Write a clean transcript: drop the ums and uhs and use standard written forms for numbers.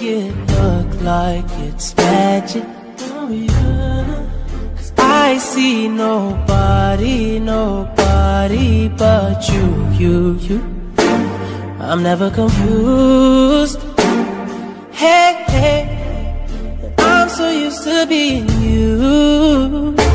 it look like it's magic? Oh yeah. 'Cause I see nobody, nobody but you. I'm never confused. Hey, I'm so used to being you.